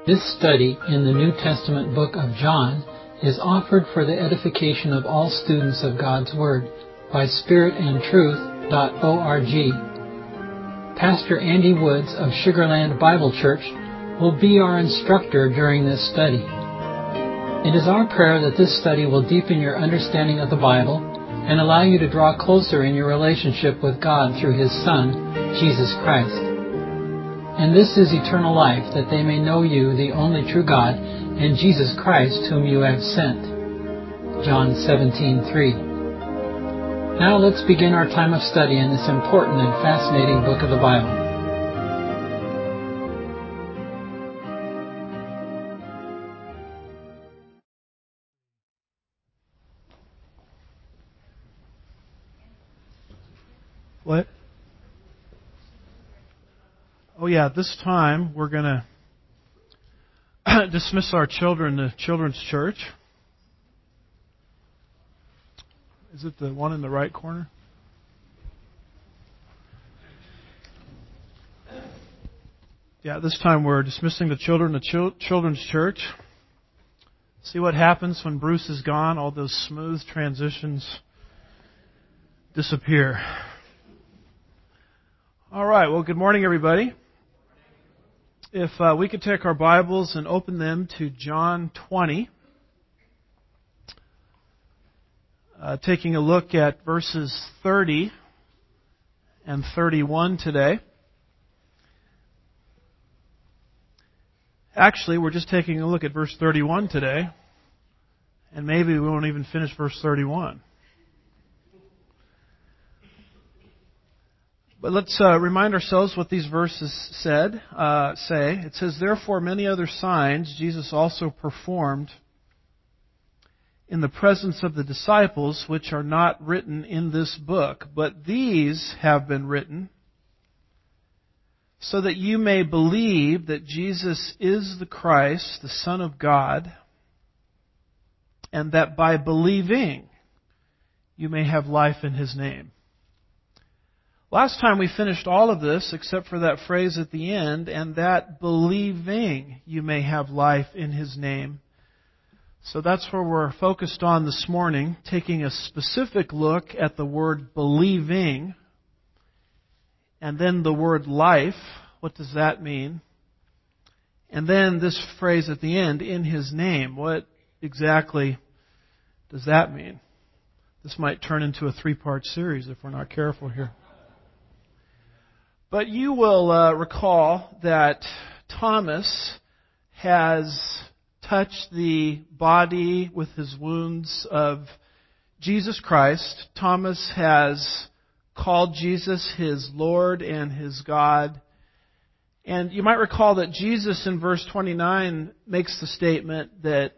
This study in the New Testament book of John is offered for the edification of all students of God's Word by spiritandtruth.org. Pastor Andy Woods of Sugarland Bible Church will be our instructor during this study. It is our prayer that this study will deepen your understanding of the Bible and allow you to draw closer in your relationship with God through His Son, Jesus Christ. And this is eternal life, that they may know you, the only true God, and Jesus Christ, whom you have sent. John 17:3. Now let's begin our time of study in this important and fascinating book of the Bible. What? Oh yeah, this time we're going to dismiss our children to Children's Church. Is it the one in the right corner? Yeah, this time we're dismissing the children to Children's Church. See what happens when Bruce is gone. All those smooth transitions disappear. All right, well, good morning, everybody. If we could take our Bibles and open them to John 20, taking a look at verses 30 and 31 today. Actually, we're just taking a look at verse 31 today, and maybe we won't even finish verse 31. But let's remind ourselves what these verses say. It says, "Therefore many other signs Jesus also performed in the presence of the disciples, which are not written in this book. But these have been written so that you may believe that Jesus is the Christ, the Son of God, and that by believing you may have life in His name." Last time we finished all of this except for that phrase at the end, "and that believing you may have life in His name." So that's where we're focused on this morning, taking a specific look at the word believing, and then the word life. What does that mean? And then this phrase at the end, "in His name." What exactly does that mean? This might turn into a 3-part series if we're not careful here. But you will recall that Thomas has touched the body with his wounds of Jesus Christ. Thomas has called Jesus his Lord and his God. And you might recall that Jesus in verse 29 makes the statement that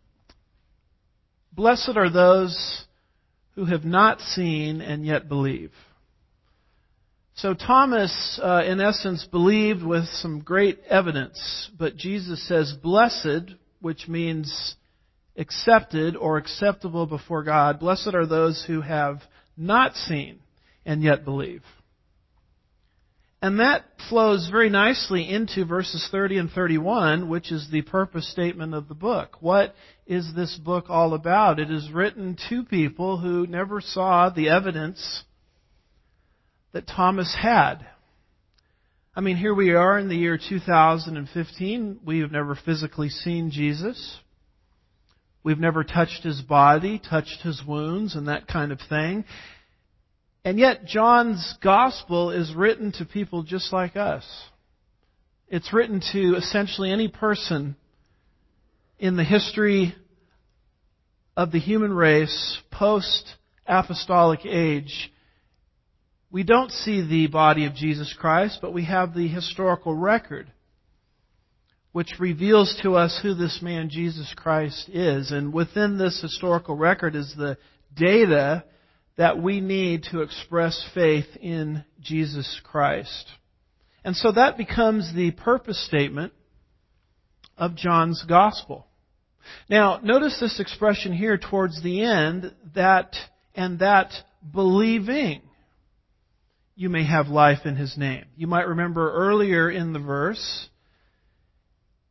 blessed are those who have not seen and yet believe. So Thomas, in essence, believed with some great evidence, but Jesus says blessed, which means accepted or acceptable before God. Blessed are those who have not seen and yet believe. And that flows very nicely into verses 30 and 31, which is the purpose statement of the book. What is this book all about? It is written to people who never saw the evidence that Thomas had. I mean, here we are in the year 2015. We have never physically seen Jesus. We've never touched His body, touched His wounds, and that kind of thing. And yet, John's Gospel is written to people just like us. It's written to essentially any person in the history of the human race, post-apostolic age. We don't see the body of Jesus Christ, but we have the historical record, which reveals to us who this man Jesus Christ is. And within this historical record is the data that we need to express faith in Jesus Christ. And so that becomes the purpose statement of John's Gospel. Now, notice this expression here towards the end, that believing you may have life in His name. You might remember earlier in the verse,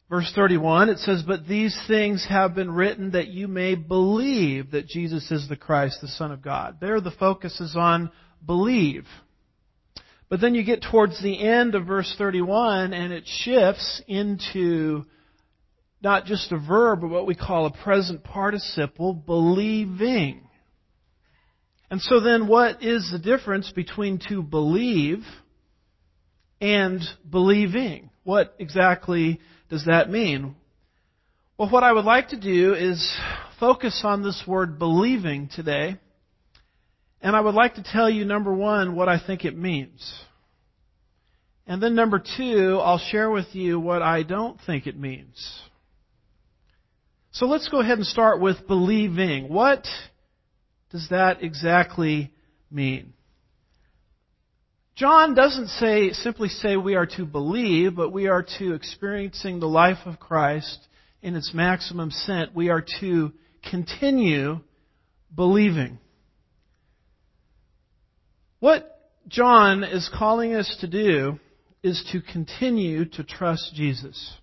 Verse 31, it says, "But these things have been written that you may believe that Jesus is the Christ, the Son of God." There the focus is on believe. But then you get towards the end of verse 31 and it shifts into not just a verb, but what we call a present participle, believing. And so then what is the difference between to believe and believing? What exactly does that mean? Well, what I would like to do is focus on this word believing today. And I would like to tell you, number one, what I think it means. And then number two, I'll share with you what I don't think it means. So let's go ahead and start with believing. What does that exactly mean? John doesn't simply say we are to believe, but we are to experiencing the life of Christ in its maximum sense. We are to continue believing. What John is calling us to do is to continue to trust Jesus.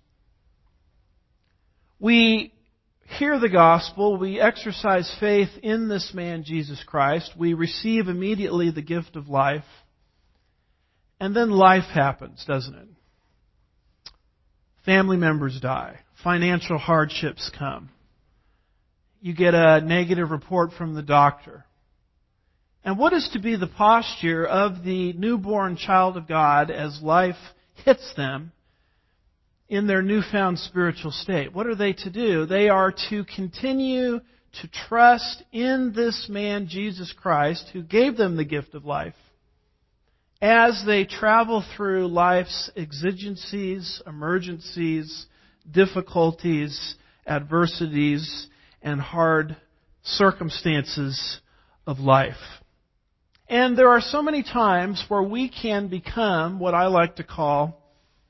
We hear the gospel, we exercise faith in this man, Jesus Christ, we receive immediately the gift of life, and then life happens, doesn't it? Family members die, financial hardships come, you get a negative report from the doctor. And what is to be the posture of the newborn child of God as life hits them in their newfound spiritual state? What are they to do? They are to continue to trust in this man, Jesus Christ, who gave them the gift of life, as they travel through life's exigencies, emergencies, difficulties, adversities, and hard circumstances of life. And there are so many times where we can become what I like to call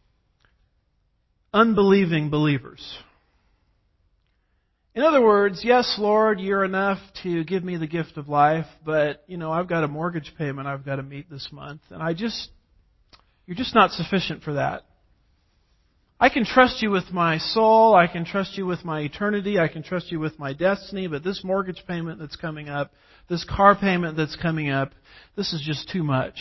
unbelieving believers. In other words, yes, Lord, you're enough to give me the gift of life, but, I've got a mortgage payment I've got to meet this month, and you're just not sufficient for that. I can trust you with my soul, I can trust you with my eternity, I can trust you with my destiny, but this mortgage payment that's coming up, this car payment that's coming up, this is just too much.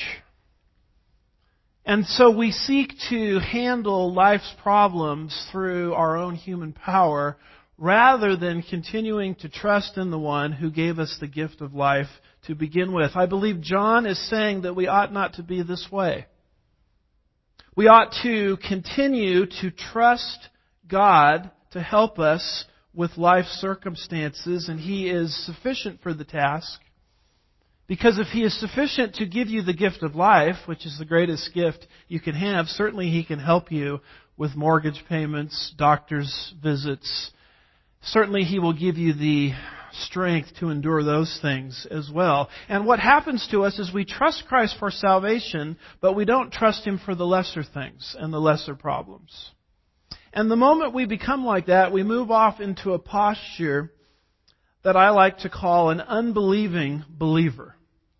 And so we seek to handle life's problems through our own human power rather than continuing to trust in the one who gave us the gift of life to begin with. I believe John is saying that we ought not to be this way. We ought to continue to trust God to help us with life's circumstances, and He is sufficient for the task. Because if He is sufficient to give you the gift of life, which is the greatest gift you can have, certainly He can help you with mortgage payments, doctor's visits. Certainly He will give you the strength to endure those things as well. And what happens to us is we trust Christ for salvation, but we don't trust Him for the lesser things and the lesser problems. And the moment we become like that, we move off into a posture that I like to call an unbelieving believer.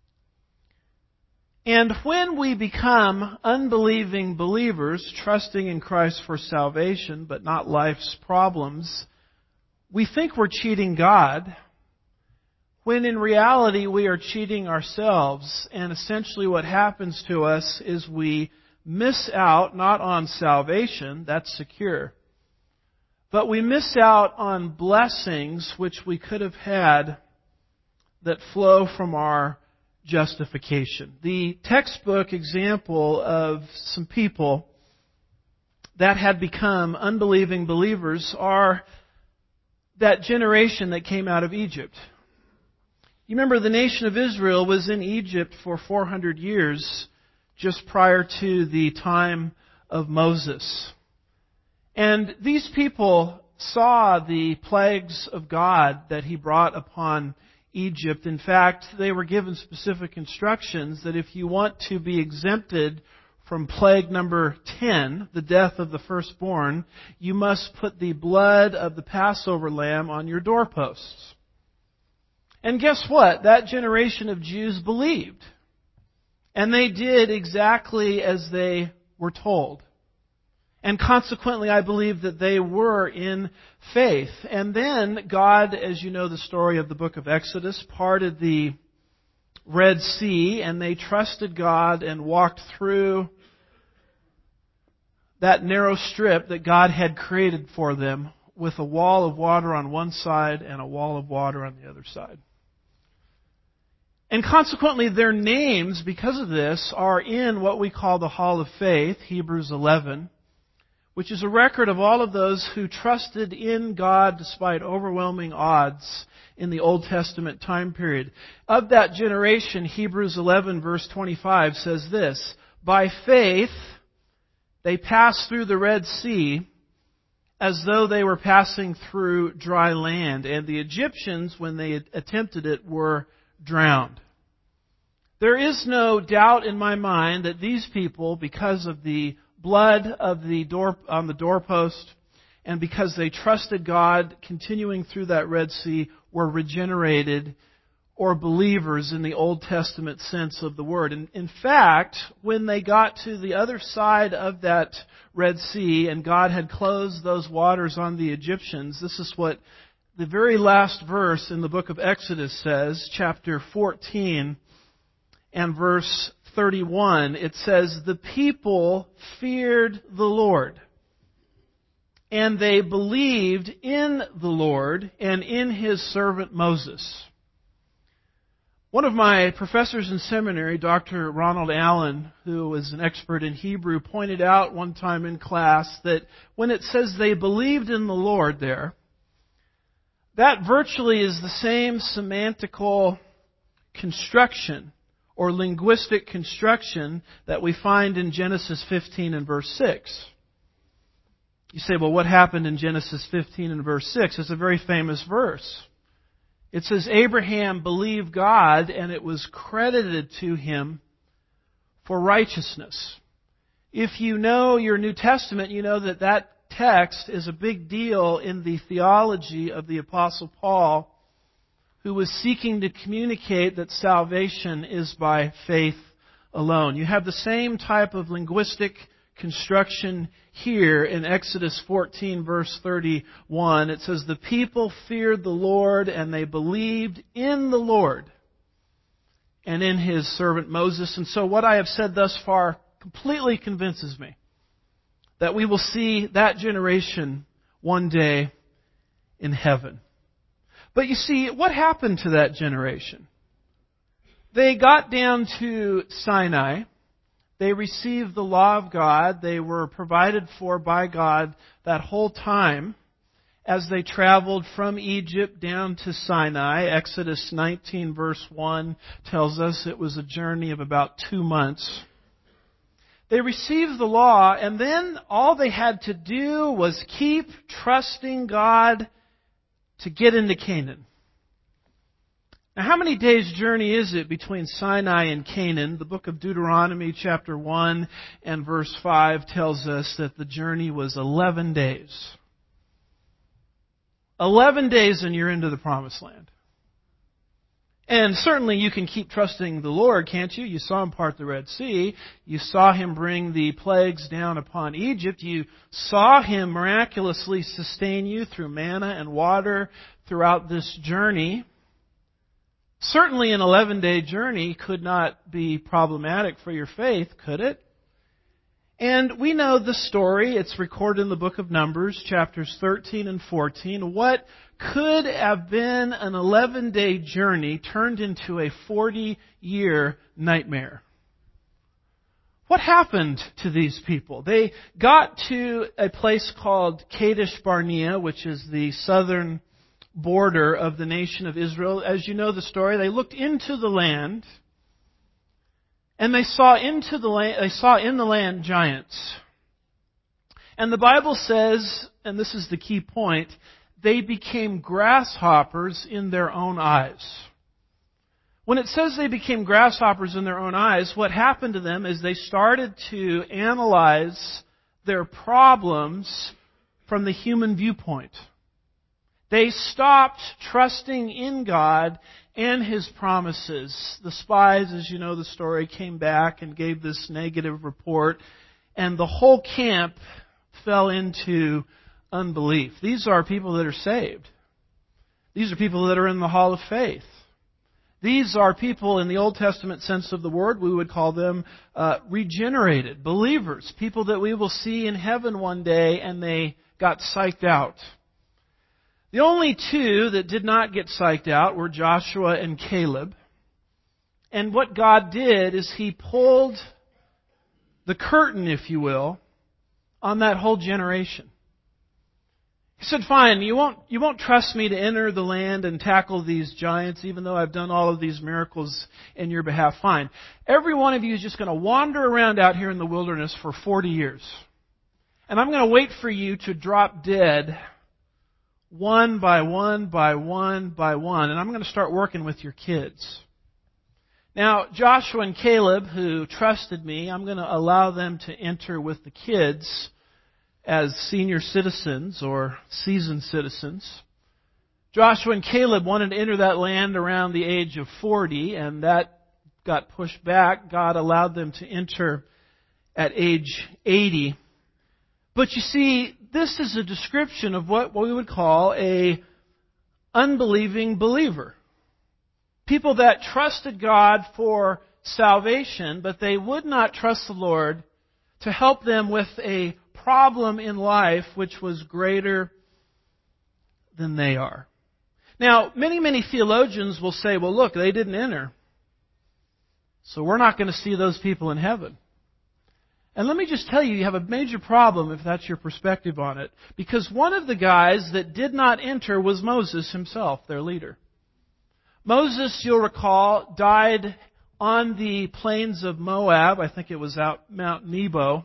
And when we become unbelieving believers, trusting in Christ for salvation, but not life's problems, we think we're cheating God, when in reality we are cheating ourselves. And essentially what happens to us is we miss out not on salvation, that's secure, but we miss out on blessings which we could have had that flow from our justification. The textbook example of some people that had become unbelieving believers are that generation that came out of Egypt. You remember the nation of Israel was in Egypt for 400 years just prior to the time of Moses. And these people saw the plagues of God that He brought upon Egypt. In fact, they were given specific instructions that if you want to be exempted from plague number 10, the death of the firstborn, you must put the blood of the Passover lamb on your doorposts. And guess what? That generation of Jews believed. And they did exactly as they were told. And consequently, I believe that they were in faith. And then God, as you know the story of the book of Exodus, parted the Red Sea, and they trusted God and walked through that narrow strip that God had created for them with a wall of water on one side and a wall of water on the other side. And consequently, their names, because of this, are in what we call the Hall of Faith, Hebrews 11, which is a record of all of those who trusted in God despite overwhelming odds in the Old Testament time period. Of that generation, Hebrews 11 verse 25 says this, "By faith they passed through the Red Sea as though they were passing through dry land, and the Egyptians, when they attempted it, were drowned." There is no doubt in my mind that these people, because of the blood of on the doorpost, and because they trusted God continuing through that Red Sea, were regenerated or believers in the Old Testament sense of the word. And in fact, when they got to the other side of that Red Sea and God had closed those waters on the Egyptians, this is what the very last verse in the book of Exodus says, chapter 14 and verse 31. It says, "The people feared the Lord, and they believed in the Lord and in His servant Moses." One of my professors in seminary, Dr. Ronald Allen, who was an expert in Hebrew, pointed out one time in class that when it says they believed in the Lord there, that virtually is the same semantical construction or linguistic construction that we find in Genesis 15 and verse 6. You say, well, what happened in Genesis 15 and verse 6? It's a very famous verse. It says, Abraham believed God, and it was credited to him for righteousness. If you know your New Testament, you know that that text is a big deal in the theology of the Apostle Paul, who was seeking to communicate that salvation is by faith alone. You have the same type of linguistic construction here in Exodus 14 verse 31. It says, "The people feared the Lord and they believed in the Lord and in His servant Moses." And so what I have said thus far completely convinces me that we will see that generation one day in heaven. But you see, what happened to that generation? They got down to Sinai. They received the law of God. They were provided for by God that whole time as they traveled from Egypt down to Sinai. Exodus 19 verse 1 tells us it was a journey of about 2 months. They received the law, and then all they had to do was keep trusting God to get into Canaan. Now, how many days' journey is it between Sinai and Canaan? The book of Deuteronomy chapter 1 and verse 5 tells us that the journey was 11 days. 11 days and you're into the promised land. And certainly you can keep trusting the Lord, can't you? You saw Him part the Red Sea. You saw Him bring the plagues down upon Egypt. You saw Him miraculously sustain you through manna and water throughout this journey. Certainly an 11-day journey could not be problematic for your faith, could it? And we know the story. It's recorded in the book of Numbers, chapters 13 and 14. What could have been an 11-day journey turned into a 40-year nightmare. What happened to these people? They got to a place called Kadesh Barnea, which is the southern border of the nation of Israel. As you know the story, they looked into the land, and they saw in the land giants. And the Bible says, and this is the key point, they became grasshoppers in their own eyes. When it says they became grasshoppers in their own eyes, what happened to them is they started to analyze their problems from the human viewpoint. They stopped trusting in God and His promises. The spies, as you know the story, came back and gave this negative report, and the whole camp fell into unbelief. These are people that are saved. These are people that are in the hall of faith. These are people, in the Old Testament sense of the word, we would call them regenerated believers, people that we will see in heaven one day, and they got psyched out. The only two that did not get psyched out were Joshua and Caleb. And what God did is He pulled the curtain, if you will, on that whole generation. He said, fine, you won't trust me to enter the land and tackle these giants, even though I've done all of these miracles in your behalf. Fine. Every one of you is just going to wander around out here in the wilderness for 40 years. And I'm going to wait for you to drop dead one by one by one by one. And I'm going to start working with your kids. Now, Joshua and Caleb, who trusted me, I'm going to allow them to enter with the kids as senior citizens or seasoned citizens. Joshua and Caleb wanted to enter that land around the age of 40, and that got pushed back. God allowed them to enter at age 80. But you see, this is a description of what we would call a unbelieving believer. People that trusted God for salvation, but they would not trust the Lord to help them with a problem in life which was greater than they are. Now, many theologians will say, well, look, they didn't enter, so we're not going to see those people in heaven. And let me just tell you, you have a major problem if that's your perspective on it. Because one of the guys that did not enter was Moses himself, their leader. Moses, you'll recall, died on the plains of Moab. I think it was out Mount Nebo.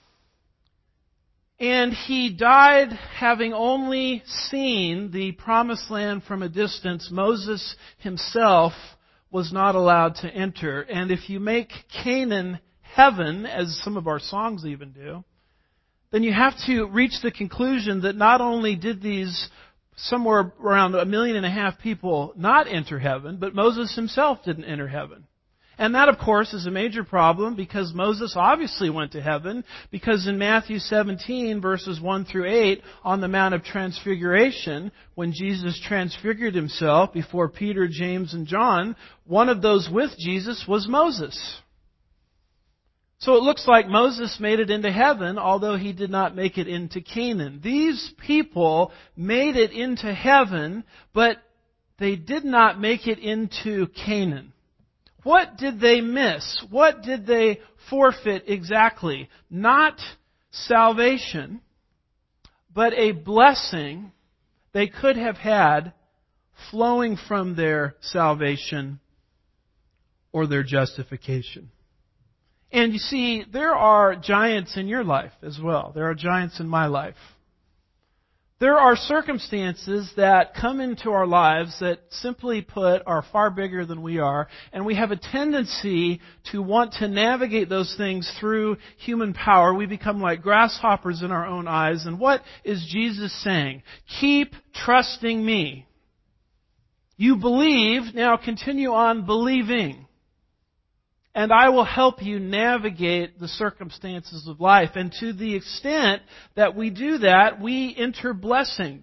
And he died having only seen the promised land from a distance. Moses himself was not allowed to enter. And if you make Canaan heaven, as some of our songs even do, then you have to reach the conclusion that not only did these somewhere around 1.5 million people not enter heaven, but Moses himself didn't enter heaven. And that, of course, is a major problem because Moses obviously went to heaven, because in Matthew 17, verses 1 through 8, on the Mount of Transfiguration, when Jesus transfigured himself before Peter, James, and John, one of those with Jesus was Moses. So it looks like Moses made it into heaven, although he did not make it into Canaan. These people made it into heaven, but they did not make it into Canaan. What did they miss? What did they forfeit exactly? Not salvation, but a blessing they could have had flowing from their salvation or their justification. And you see, there are giants in your life as well. There are giants in my life. There are circumstances that come into our lives that, simply put, are far bigger than we are, and we have a tendency to want to navigate those things through human power. We become like grasshoppers in our own eyes. And what is Jesus saying? Keep trusting me. You believe, now continue on believing. And I will help you navigate the circumstances of life. And to the extent that we do that, we enter blessings.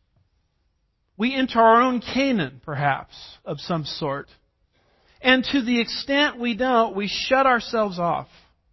We enter our own Canaan, perhaps, of some sort. And to the extent we don't, we shut ourselves off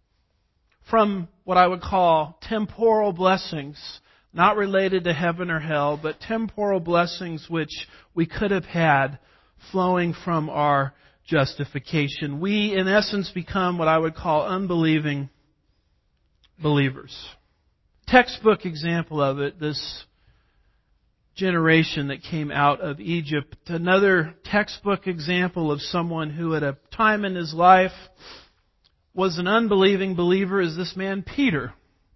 from what I would call temporal blessings, not related to heaven or hell, but temporal blessings which we could have had flowing from our justification. We, in essence, become what I would call unbelieving believers. Textbook example of it, this generation that came out of Egypt. Another textbook example of someone who at a time in his life was an unbelieving believer is this man Peter.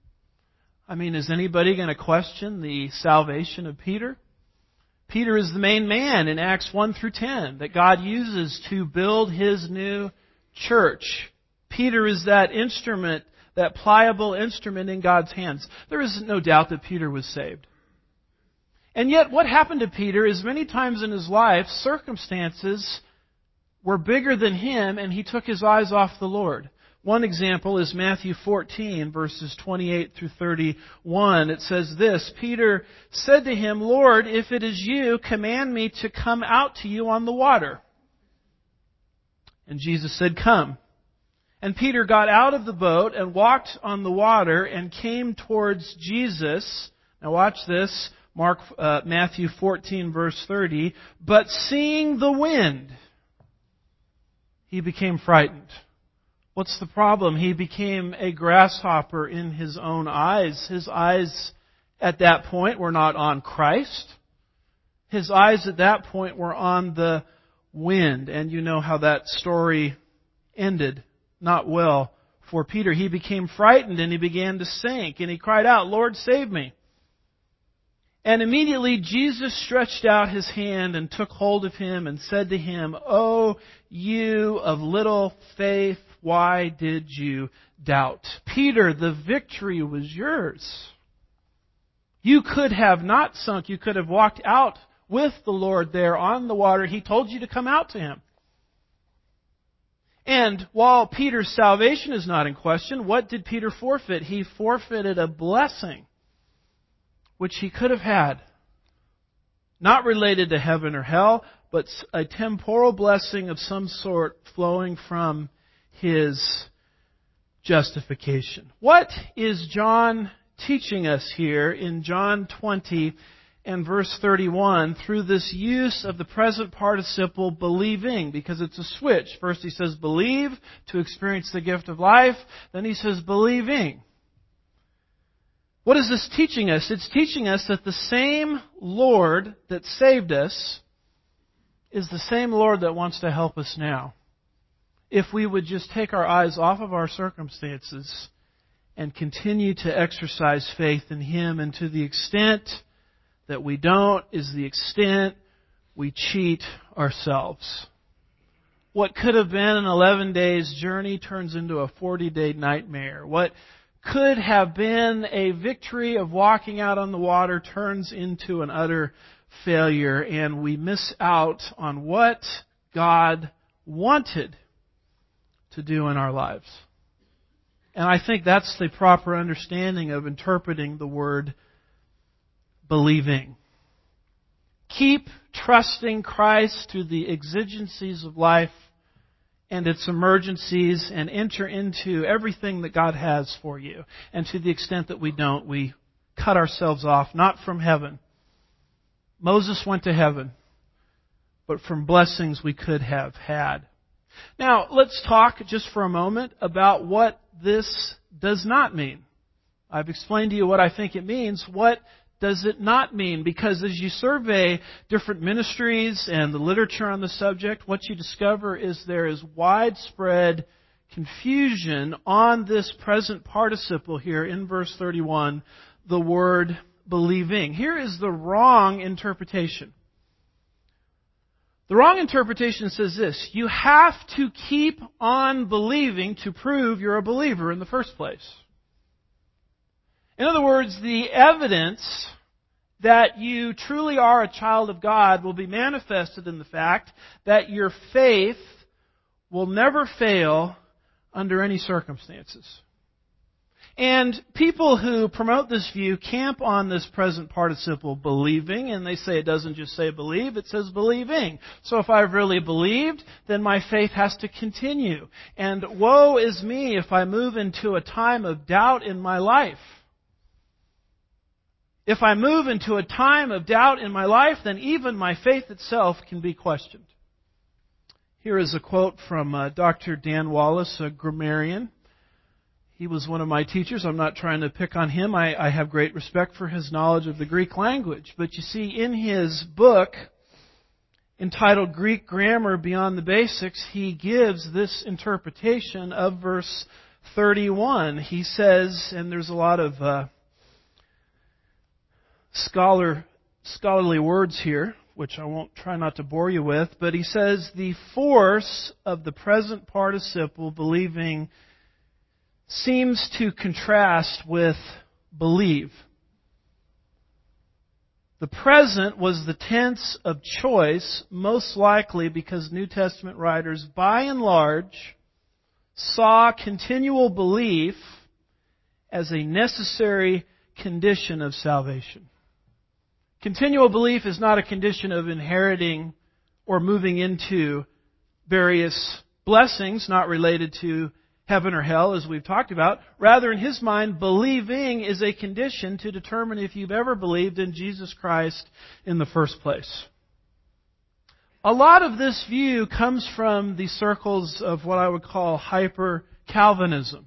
I mean, is anybody going to question the salvation of Peter? Peter is the main man in Acts 1 through 10 that God uses to build His new church. Peter is that instrument, that pliable instrument in God's hands. There is no doubt that Peter was saved. And yet what happened to Peter is many times in his life, circumstances were bigger than him and he took his eyes off the Lord. One example is Matthew 14, verses 28 through 31. It says this, Peter said to him, Lord, if it is you, command me to come out to you on the water. And Jesus said, come. And Peter got out of the boat and walked on the water and came towards Jesus. Now watch this, Matthew 14, verse 30. But seeing the wind, he became frightened. What's the problem? He became a grasshopper in his own eyes. His eyes at that point were not on Christ. His eyes at that point were on the wind. And you know how that story ended. Not well for Peter. He became frightened and he began to sink. And he cried out, Lord, save me. And immediately Jesus stretched out His hand and took hold of him and said to him, O you of little faith, why did you doubt? Peter, the victory was yours. You could have not sunk. You could have walked out with the Lord there on the water. He told you to come out to Him. And while Peter's salvation is not in question, what did Peter forfeit? He forfeited a blessing which he could have had. Not related to heaven or hell, but a temporal blessing of some sort flowing from his justification. What is John teaching us here in John 20 and verse 31 through this use of the present participle believing? Because it's a switch. First he says believe to experience the gift of life. Then he says believing. What is this teaching us? It's teaching us that the same Lord that saved us is the same Lord that wants to help us now. If we would just take our eyes off of our circumstances and continue to exercise faith in Him, and to the extent that we don't is the extent we cheat ourselves. What could have been an 11 days journey turns into a 40-day nightmare. What could have been a victory of walking out on the water turns into an utter failure, and we miss out on what God wanted to do in our lives. And I think that's the proper understanding of interpreting the word believing. Keep trusting Christ through the exigencies of life and its emergencies, and enter into everything that God has for you. And to the extent that we don't, we cut ourselves off, not from heaven. Moses went to heaven, but from blessings we could have had. Now, let's talk just for a moment about what this does not mean. I've explained to you what I think it means. What does it not mean? Because as you survey different ministries and the literature on the subject, what you discover is there is widespread confusion on this present participle here in verse 31, the word believing. Here is the wrong interpretation. The wrong interpretation says this: you have to keep on believing to prove you're a believer in the first place. In other words, the evidence that you truly are a child of God will be manifested in the fact that your faith will never fail under any circumstances. And people who promote this view camp on this present participle believing, and they say it doesn't just say believe, it says believing. So if I've really believed, then my faith has to continue. And woe is me if I move into a time of doubt in my life. If I move into a time of doubt in my life, then even my faith itself can be questioned. Here is a quote from Dr. Dan Wallace, a grammarian. He was one of my teachers. I'm not trying to pick on him. I have great respect for his knowledge of the Greek language. But you see, in his book entitled Greek Grammar Beyond the Basics, he gives this interpretation of verse 31. He says, and there's a lot of scholarly words here, which I won't try not to bore you with, but he says the force of the present participle believing seems to contrast with believe. The present was the tense of choice, most likely because New Testament writers, by and large, saw continual belief as a necessary condition of salvation. Continual belief is not a condition of inheriting or moving into various blessings not related to heaven or hell, as we've talked about. Rather, in his mind, believing is a condition to determine if you've ever believed in Jesus Christ in the first place. A lot of this view comes from the circles of what I would call hyper-Calvinism.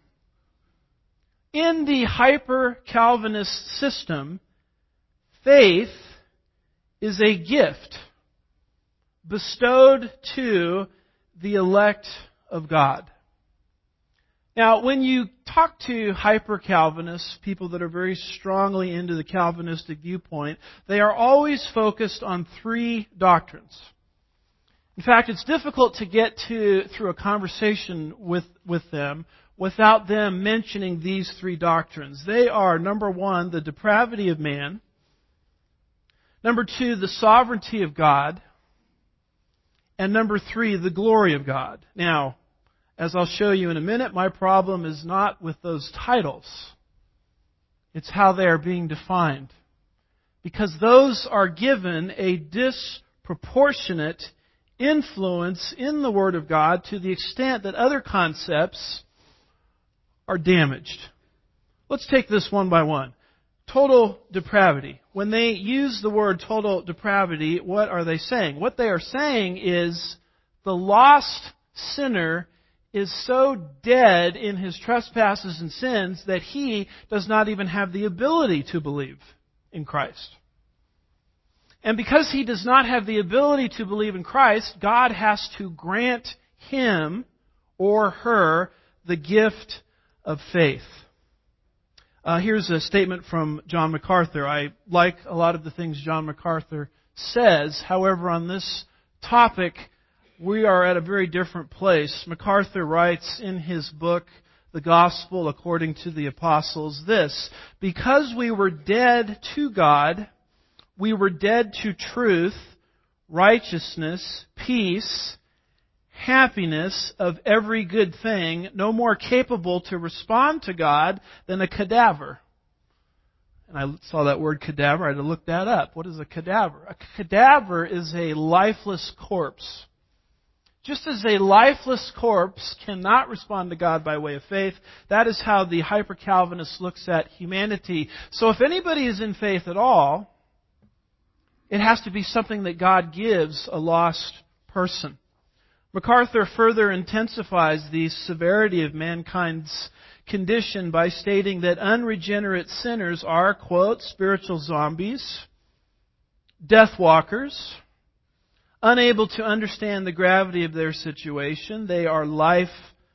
In the hyper-Calvinist system, faith is a gift bestowed to the elect of God. Now, when you talk to hyper-Calvinists, people that are very strongly into the Calvinistic viewpoint, they are always focused on three doctrines. In fact, it's difficult to get through a conversation with them without them mentioning these three doctrines. They are, number one, the depravity of man. Number two, the sovereignty of God. And number three, the glory of God. Now, as I'll show you in a minute, my problem is not with those titles. It's how they are being defined. Because those are given a disproportionate influence in the Word of God to the extent that other concepts are damaged. Let's take this one by one. Total depravity. When they use the word total depravity, what are they saying? What they are saying is the lost sinner is so dead in his trespasses and sins that he does not even have the ability to believe in Christ. And because he does not have the ability to believe in Christ, God has to grant him or her the gift of faith. Here's a statement from John MacArthur. I like a lot of the things John MacArthur says. However, on this topic, we are at a very different place. MacArthur writes in his book, The Gospel According to the Apostles, this: because we were dead to God, we were dead to truth, righteousness, peace, happiness of every good thing, no more capable to respond to God than a cadaver. And I saw that word cadaver. I had to look that up. What is a cadaver? A cadaver is a lifeless corpse. Just as a lifeless corpse cannot respond to God by way of faith, that is how the hyper-Calvinist looks at humanity. So if anybody is in faith at all, it has to be something that God gives a lost person. MacArthur further intensifies the severity of mankind's condition by stating that unregenerate sinners are, quote, spiritual zombies, death walkers, unable to understand the gravity of their situation. They are lifeless.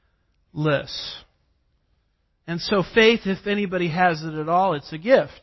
And so faith, if anybody has it at all, it's a gift.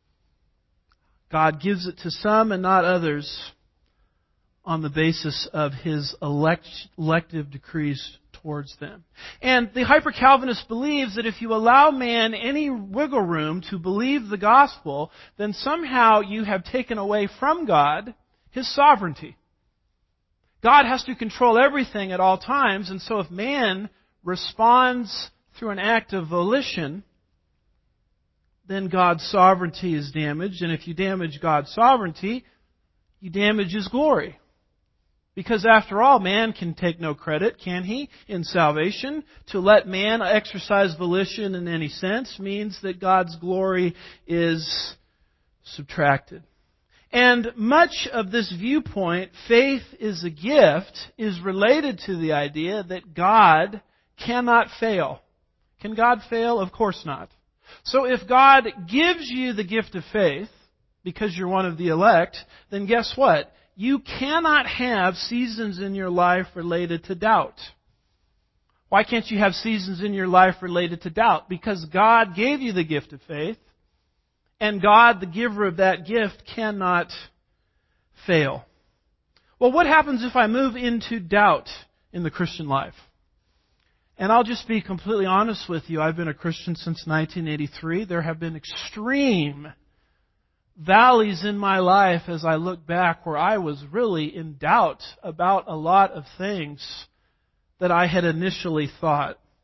God gives it to some and not others on the basis of His elective decrees towards them. And the hyper-Calvinist believes that if you allow man any wiggle room to believe the gospel, then somehow you have taken away from God His sovereignty. God has to control everything at all times, and so if man responds through an act of volition, then God's sovereignty is damaged. And if you damage God's sovereignty, you damage His glory. Because after all, man can take no credit, can he, in salvation? To let man exercise volition in any sense means that God's glory is subtracted. And much of this viewpoint, faith is a gift, is related to the idea that God cannot fail. Can God fail? Of course not. So if God gives you the gift of faith, because you're one of the elect, then guess what? You cannot have seasons in your life related to doubt. Why can't you have seasons in your life related to doubt? Because God gave you the gift of faith, and God, the giver of that gift, cannot fail. Well, what happens if I move into doubt in the Christian life? And I'll just be completely honest with you. I've been a Christian since 1983. There have been extreme valleys in my life as I look back where I was really in doubt about a lot of things that I had initially thought.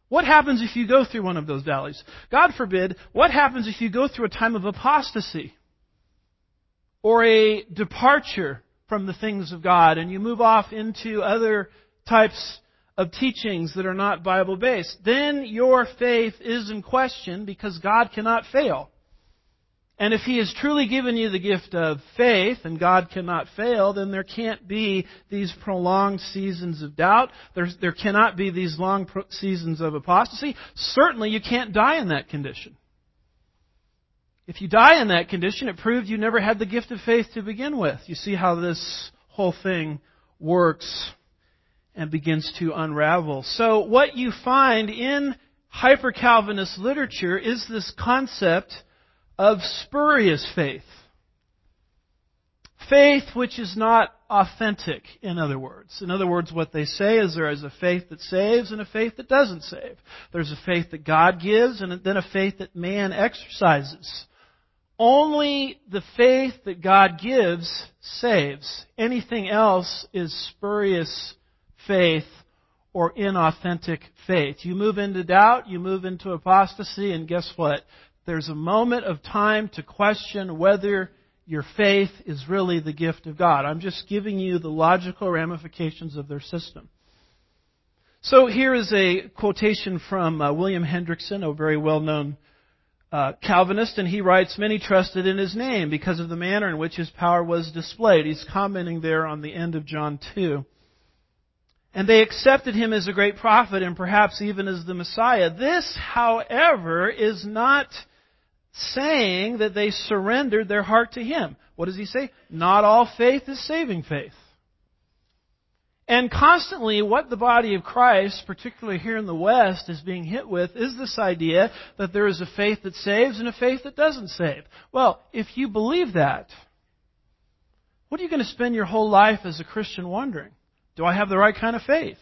What happens if you go through one of those valleys? God forbid, what happens if you go through a time of apostasy or a departure from the things of God and you move off into other types of teachings that are not Bible-based? Then your faith is in question because God cannot fail. And if He has truly given you the gift of faith and God cannot fail, then there can't be these prolonged seasons of doubt. There cannot be these long seasons of apostasy. Certainly you can't die in that condition. If you die in that condition, it proves you never had the gift of faith to begin with. You see how this whole thing works and begins to unravel. So what you find in hyper-Calvinist literature is this concept of spurious faith. Faith which is not authentic, in other words. In other words, what they say is there is a faith that saves and a faith that doesn't save. There's a faith that God gives and then a faith that man exercises. Only the faith that God gives saves. Anything else is spurious faith or inauthentic faith. You move into doubt, you move into apostasy, and guess what? There's a moment of time to question whether your faith is really the gift of God. I'm just giving you the logical ramifications of their system. So here is a quotation from William Hendrickson, a very well-known Calvinist, and he writes, "Many trusted in His name because of the manner in which His power was displayed." He's commenting there on the end of John 2. "And they accepted Him as a great prophet and perhaps even as the Messiah. This, however, is not saying that they surrendered their heart to Him." What does he say? Not all faith is saving faith. And constantly what the body of Christ, particularly here in the West, is being hit with is this idea that there is a faith that saves and a faith that doesn't save. Well, if you believe that, what are you going to spend your whole life as a Christian wondering? Do I have the right kind of faith?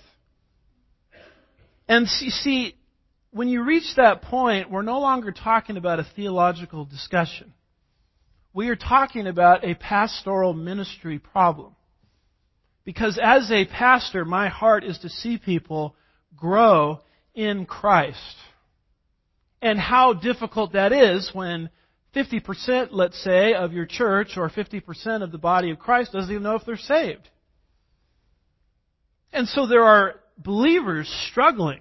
And you see, when you reach that point, we're no longer talking about a theological discussion. We are talking about a pastoral ministry problem. Because as a pastor, my heart is to see people grow in Christ. And how difficult that is when 50%, let's say, of your church or 50% of the body of Christ doesn't even know if they're saved. And so there are believers struggling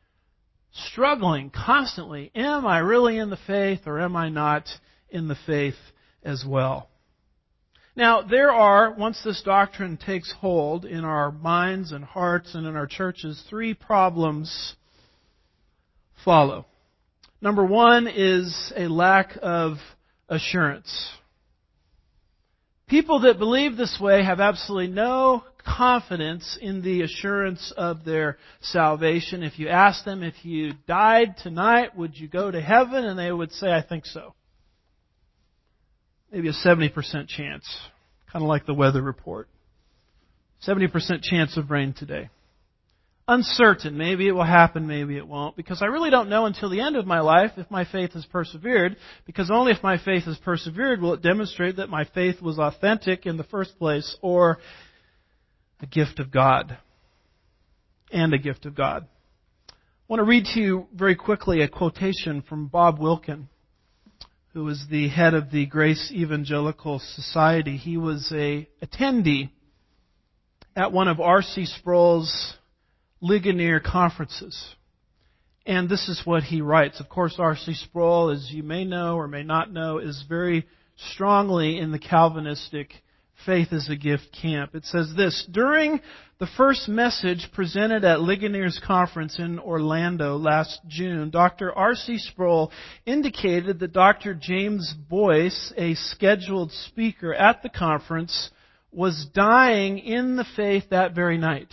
constantly. Am I really in the faith or am I not in the faith as well? Now, there are, once this doctrine takes hold in our minds and hearts and in our churches, 3 problems follow. Number 1 is a lack of assurance. People that believe this way have absolutely no confidence in the assurance of their salvation. If you ask them, if you died tonight, would you go to heaven? And they would say, I think so. Maybe a 70% chance. Kind of like the weather report. 70% chance of rain today. Uncertain. Maybe it will happen, maybe it won't. Because I really don't know until the end of my life if my faith has persevered. Because only if my faith has persevered will it demonstrate that my faith was authentic in the first place or a gift of God. And a gift of God. I want to read to you very quickly a quotation from Bob Wilkin, who was the head of the Grace Evangelical Society. He was an attendee at one of R.C. Sproul's Ligonier conferences. And this is what he writes. Of course, R.C. Sproul, as you may know or may not know, is very strongly in the Calvinistic faith as a gift camp. It says this: during the first message presented at Ligonier's conference in Orlando last June, Dr. R.C. Sproul indicated that Dr. James Boyce, a scheduled speaker at the conference, was dying in the faith that very night.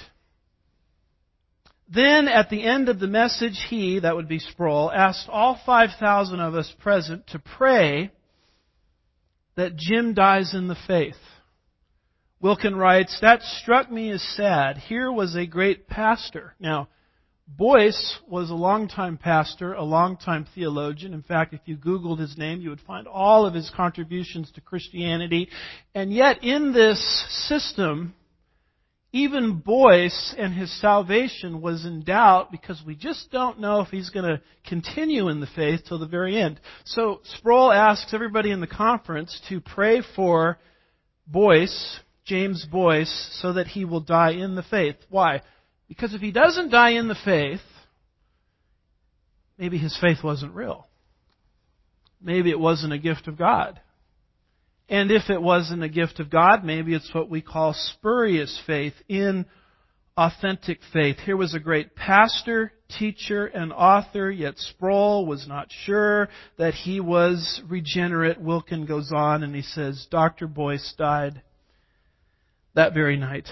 Then, at the end of the message, he, that would be Sproul, asked all 5,000 of us present to pray that Jim dies in the faith. Wilkin writes, that struck me as sad. Here was a great pastor. Now, Boyce was a longtime pastor, a longtime theologian. In fact, if you Googled his name, you would find all of his contributions to Christianity. And yet, in this system, Even Boyce and his salvation was in doubt because we just don't know if he's going to continue in the faith till the very end. So Sproul asks everybody in the conference to pray for Boyce, James Boyce, so that he will die in the faith. Why? Because if he doesn't die in the faith, maybe his faith wasn't real. Maybe it wasn't a gift of God. And if it wasn't a gift of God, maybe it's what we call spurious faith, inauthentic faith. Here was a great pastor, teacher, and author, yet Sproul was not sure that he was regenerate. Wilkin goes on and he says, Dr. Boyce died that very night.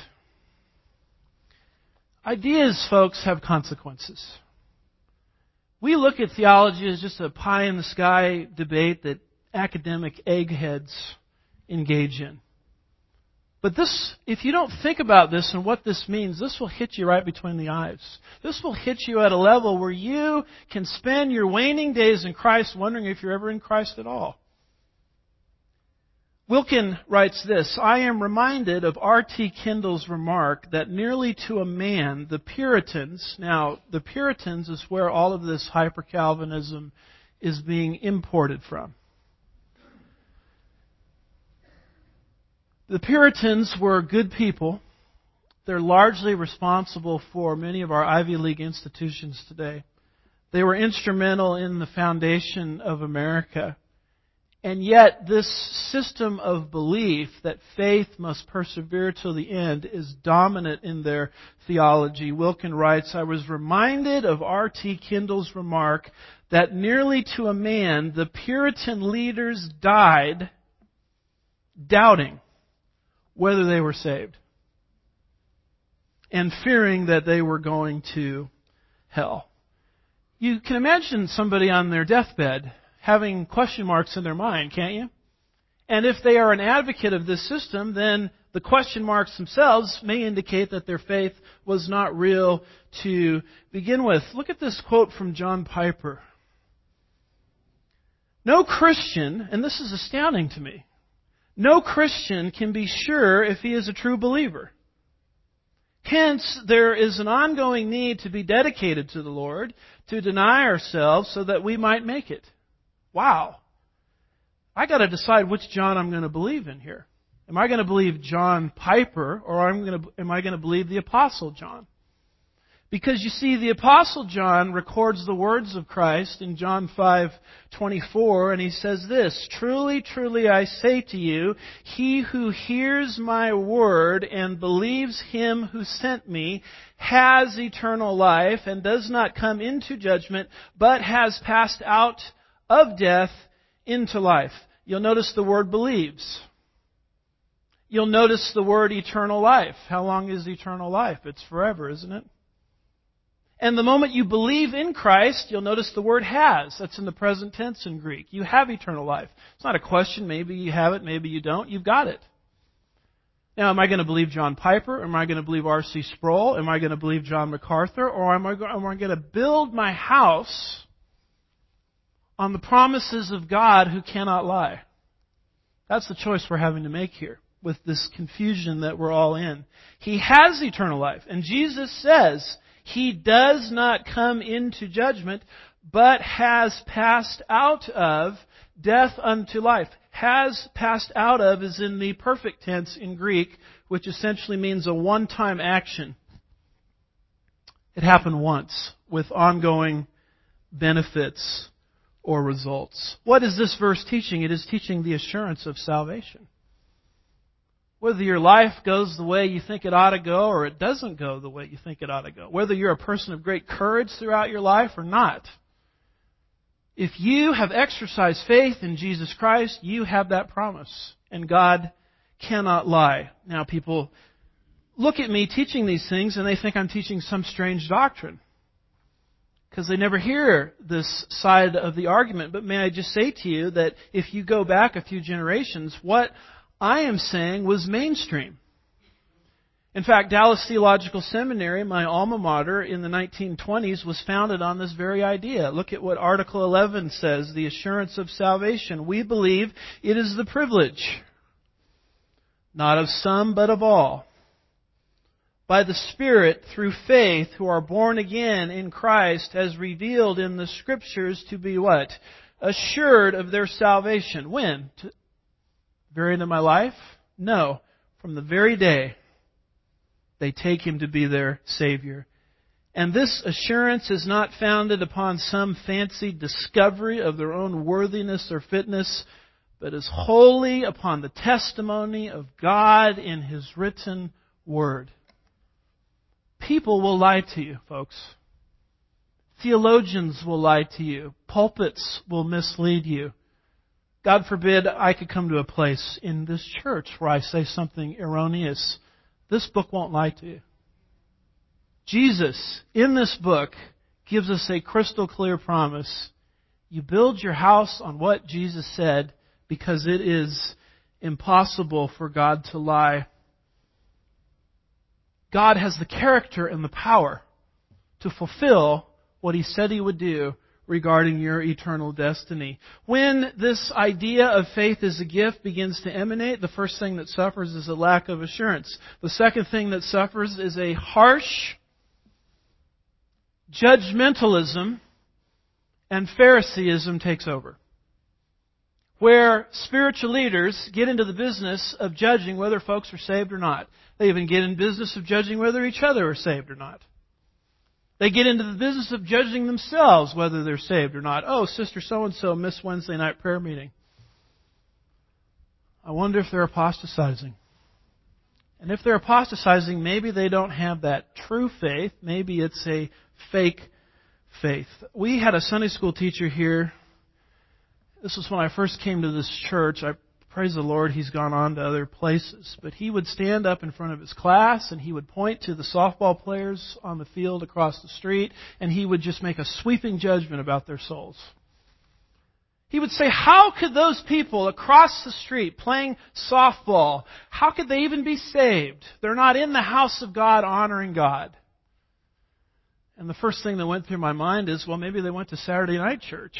Ideas, folks, have consequences. We look at theology as just a pie-in-the-sky debate that academic eggheads engage in. But this, if you don't think about this and what this means, this will hit you right between the eyes. This will hit you at a level where you can spend your waning days in Christ wondering if you're ever in Christ at all. Wilkin writes this, I am reminded of R.T. Kendall's remark that nearly to a man, the Puritans, now the Puritans is where all of this hyper-Calvinism is being imported from. The Puritans were good people. They're largely responsible for many of our Ivy League institutions today. They were instrumental in the foundation of America. And yet this system of belief that faith must persevere till the end is dominant in their theology. Wilkin writes, I was reminded of R.T. Kendall's remark that nearly to a man the Puritan leaders died doubting whether they were saved and fearing that they were going to hell. You can imagine somebody on their deathbed having question marks in their mind, can't you? And if they are an advocate of this system, then the question marks themselves may indicate that their faith was not real to begin with. Look at this quote from John Piper. No Christian, and this is astounding to me, no Christian can be sure if he is a true believer. Hence, there is an ongoing need to be dedicated to the Lord, to deny ourselves so that we might make it. Wow. I got to decide which John I'm going to believe in here. Am I going to believe John Piper or am I going to believe the Apostle John? Because you see, the Apostle John records the words of Christ in John 5:24, and he says this, Truly, truly, I say to you, he who hears my word and believes him who sent me has eternal life and does not come into judgment, but has passed out of death into life. You'll notice the word believes. You'll notice the word eternal life. How long is eternal life? It's forever, isn't it? And the moment you believe in Christ, you'll notice the word has. That's in the present tense in Greek. You have eternal life. It's not a question. Maybe you have it, maybe you don't. You've got it. Now, am I going to believe John Piper? Am I going to believe R.C. Sproul? Am I going to believe John MacArthur? Or am I going to build my house on the promises of God who cannot lie? That's the choice we're having to make here with this confusion that we're all in. He has eternal life. And Jesus says He does not come into judgment, but has passed out of death unto life. Has passed out of is in the perfect tense in Greek, which essentially means a one-time action. It happened once with ongoing benefits or results. What is this verse teaching? It is teaching the assurance of salvation. Whether your life goes the way you think it ought to go or it doesn't go the way you think it ought to go. Whether you're a person of great courage throughout your life or not. If you have exercised faith in Jesus Christ, you have that promise. And God cannot lie. Now people look at me teaching these things and they think I'm teaching some strange doctrine. Because they never hear this side of the argument. But may I just say to you that if you go back a few generations, what I am saying was mainstream. In fact, Dallas Theological Seminary, my alma mater in the 1920s, was founded on this very idea. Look at what Article 11 says, the assurance of salvation. We believe it is the privilege, not of some but of all, by the Spirit through faith who are born again in Christ as revealed in the Scriptures to be what? Assured of their salvation. When? To the very end of my life? No. From the very day they take Him to be their Savior. And this assurance is not founded upon some fancy discovery of their own worthiness or fitness, but is wholly upon the testimony of God in His written Word. People will lie to you, folks. Theologians will lie to you. Pulpits will mislead you. God forbid I could come to a place in this church where I say something erroneous. This book won't lie to you. Jesus, in this book, gives us a crystal clear promise. You build your house on what Jesus said because it is impossible for God to lie. God has the character and the power to fulfill what He said He would do regarding your eternal destiny. When this idea of faith as a gift begins to emanate, the first thing that suffers is a lack of assurance. The second thing that suffers is a harsh judgmentalism, and Phariseeism takes over. Where spiritual leaders get into the business of judging whether folks are saved or not. They even get in business of judging whether each other are saved or not. They get into the business of judging themselves whether they're saved or not. Oh, Sister so-and-so missed Wednesday night prayer meeting. I wonder if they're apostatizing. And if they're apostatizing, maybe they don't have that true faith. Maybe it's a fake faith. We had a Sunday school teacher here. This was when I first came to this church. I praise the Lord, he's gone on to other places. But he would stand up in front of his class and he would point to the softball players on the field across the street and he would just make a sweeping judgment about their souls. He would say, how could those people across the street playing softball, how could they even be saved? They're not in the house of God honoring God. And the first thing that went through my mind is, well, maybe they went to Saturday night church.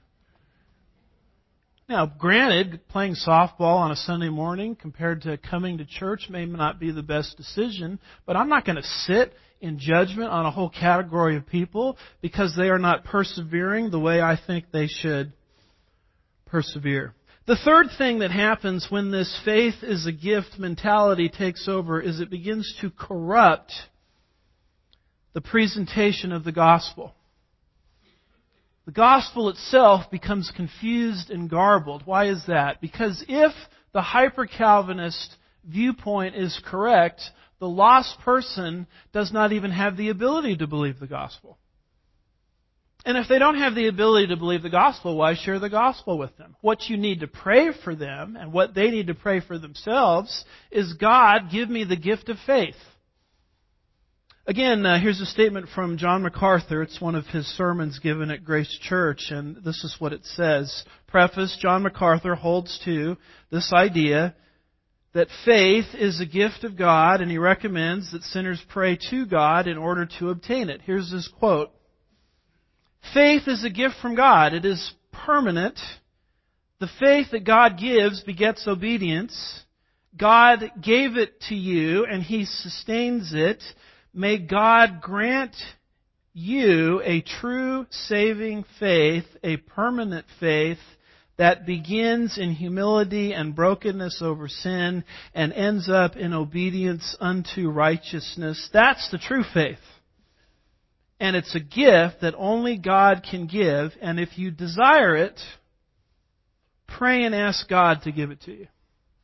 Now, granted, playing softball on a Sunday morning compared to coming to church may not be the best decision, but I'm not going to sit in judgment on a whole category of people because they are not persevering the way I think they should persevere. The third thing that happens when this faith is a gift mentality takes over is it begins to corrupt the presentation of the gospel. The gospel itself becomes confused and garbled. Why is that? Because if the hyper-Calvinist viewpoint is correct, the lost person does not even have the ability to believe the gospel. And if they don't have the ability to believe the gospel, why share the gospel with them? What you need to pray for them and what they need to pray for themselves is, God, give me the gift of faith. Again, here's a statement from John MacArthur. It's one of his sermons given at Grace Church, and this is what it says. Preface, John MacArthur holds to this idea that faith is a gift of God, and he recommends that sinners pray to God in order to obtain it. Here's his quote. Faith is a gift from God. It is permanent. The faith that God gives begets obedience. God gave it to you, and He sustains it. May God grant you a true saving faith, a permanent faith that begins in humility and brokenness over sin and ends up in obedience unto righteousness. That's the true faith. And it's a gift that only God can give. And if you desire it, pray and ask God to give it to you.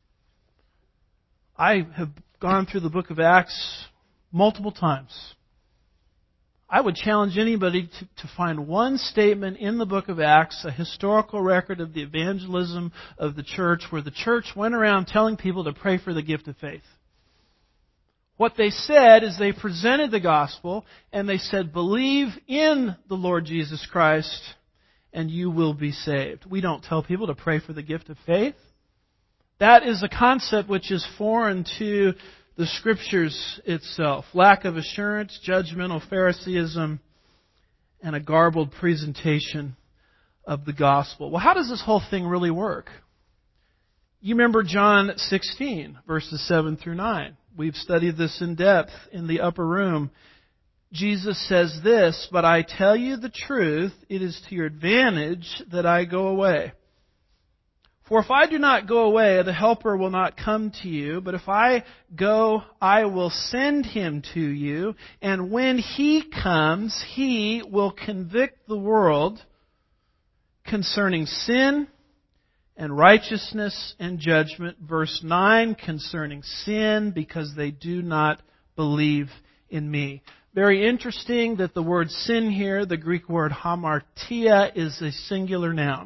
I have gone through the book of Acts multiple times. I would challenge anybody to find one statement in the book of Acts, a historical record of the evangelism of the church, where the church went around telling people to pray for the gift of faith. What they said is they presented the gospel and they said, believe in the Lord Jesus Christ and you will be saved. We don't tell people to pray for the gift of faith. That is a concept which is foreign to the Scriptures itself. Lack of assurance, judgmental Phariseeism, and a garbled presentation of the gospel. Well, how does this whole thing really work? You remember John 16, verses 7 through 9. We've studied this in depth in the upper room. Jesus says this, "But I tell you the truth, it is to your advantage that I go away. For if I do not go away, the Helper will not come to you. But if I go, I will send him to you. And when he comes, he will convict the world concerning sin and righteousness and judgment." Verse 9, concerning sin, because they do not believe in me. Very interesting that the word sin here, the Greek word hamartia, is a singular noun.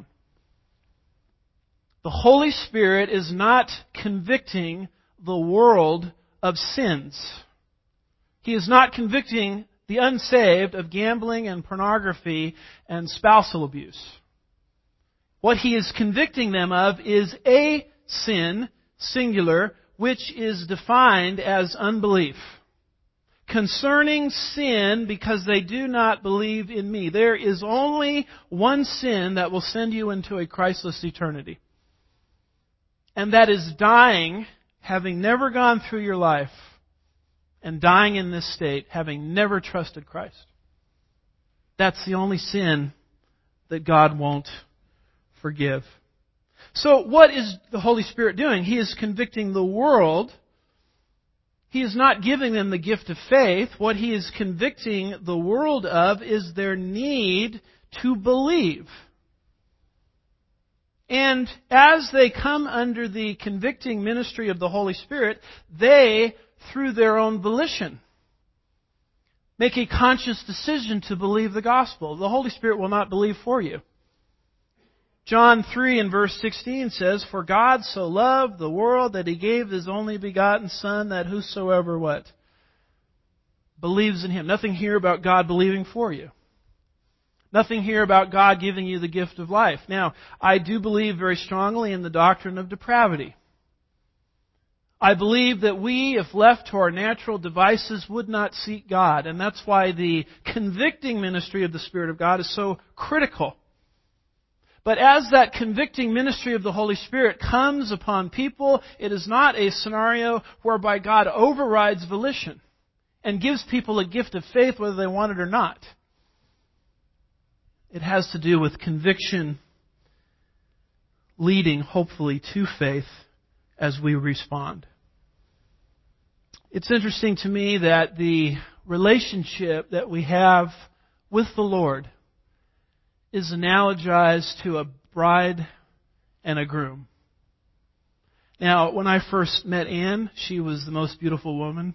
The Holy Spirit is not convicting the world of sins. He is not convicting the unsaved of gambling and pornography and spousal abuse. What He is convicting them of is a sin, singular, which is defined as unbelief. Concerning sin, because they do not believe in me. There is only one sin that will send you into a Christless eternity. And that is dying, having never gone through your life, and dying in this state, having never trusted Christ. That's the only sin that God won't forgive. So what is the Holy Spirit doing? He is convicting the world. He is not giving them the gift of faith. What He is convicting the world of is their need to believe. And as they come under the convicting ministry of the Holy Spirit, they, through their own volition, make a conscious decision to believe the gospel. The Holy Spirit will not believe for you. John 3 and verse 16 says, "For God so loved the world that He gave His only begotten Son, that whosoever" what? Believes in Him. Nothing here about God believing for you. Nothing here about God giving you the gift of life. Now, I do believe very strongly in the doctrine of depravity. I believe that we, if left to our natural devices, would not seek God. And that's why the convicting ministry of the Spirit of God is so critical. But as that convicting ministry of the Holy Spirit comes upon people, it is not a scenario whereby God overrides volition and gives people a gift of faith whether they want it or not. It has to do with conviction leading, hopefully, to faith as we respond. It's interesting to me that the relationship that we have with the Lord is analogized to a bride and a groom. Now, when I first met Anne, she was the most beautiful woman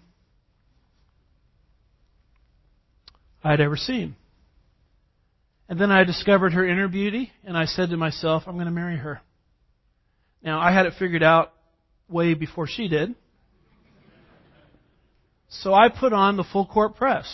I'd ever seen. And then I discovered her inner beauty, and I said to myself, I'm going to marry her. Now, I had it figured out way before she did. So I put on the full court press.